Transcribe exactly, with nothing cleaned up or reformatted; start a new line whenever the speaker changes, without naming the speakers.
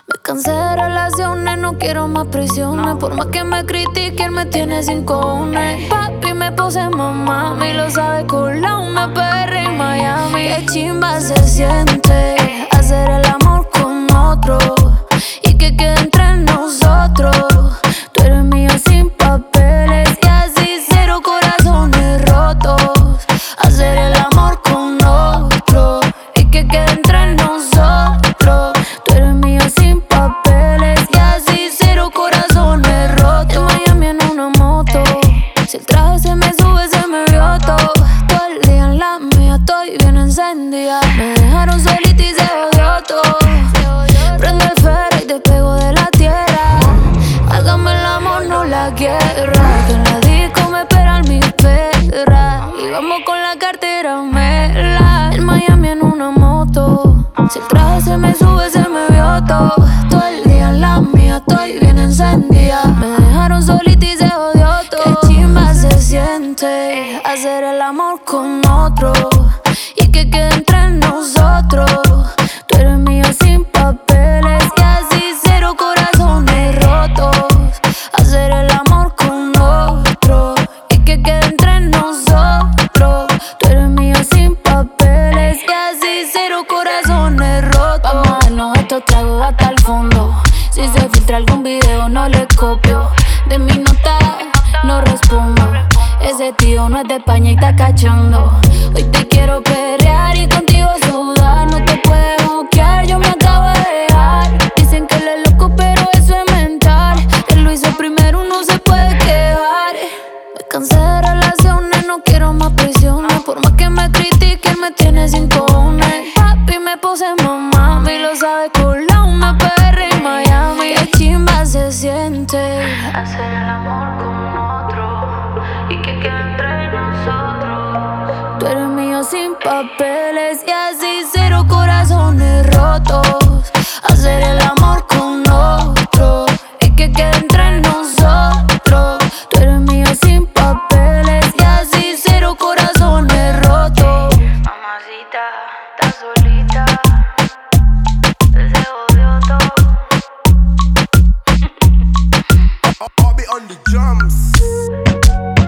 Me cansé de relaciones, no quiero más prisiones. Por más que me critique, él me tiene sin cojones. Papi, me puse mamá, y lo sabe con la una P R en Miami. Qué chimba se siente hacer el amor con otro y que quede entre nosotros. Tú eres mío sin papeles y así cero corazones rotos. Hacer el amor con otro y que quede entre nosotros. Tú eres mío sin papeles y así cero corazones rotos. En Miami en una moto, si el traje se me sube se me vio todo. Todo el día en la mía estoy bien encendida. Me dejaron solita y se odió todo. Prendo el ferro y te pego de la tierra. Hágame el amor, no la guerra. Que en la disco me esperan mis perras. Y vamos con la cartera mela. En Miami en una moto, si el traje se me sube se me vio todo. Todo el día en la mía estoy bien encendida. Me dejaron solita y se odió todo. Qué chimba se siente hacer el amor con otro y que quede entre nosotros. Tú eres mío sin papeles y así cero corazones rotos. Hacer el amor con otro y que quede entre nosotros. Tú eres mío sin papeles y así cero corazones rotos. Vamos a darnos estos tragos hasta el fondo. Si se filtra algún video no le copio. De mi nota no respondo. Ese tío no es de España y está cachando. Hoy te quiero perrear y contigo sudar. No te puedes bloquear, yo me acabo de dejar. Dicen que él es loco pero eso es mental. Él lo hizo primero, no se puede quejar. Me cansé de relaciones, no quiero más prisiones. Por más que me critique, él me tiene sin cojones. Papi, me puse mamá, y lo sabe con la una P R en Miami. Qué chimba se siente hacer el amor con otro y que quede entre nosotros. Tú eres mío sin papeles y así cero corazones rotos. Hacer el amor con otro y que quede entre nosotros. Tú eres mío sin papeles y así cero corazones rotos. Mamacita, estás solita, se odió todo.
I'll be on the drums.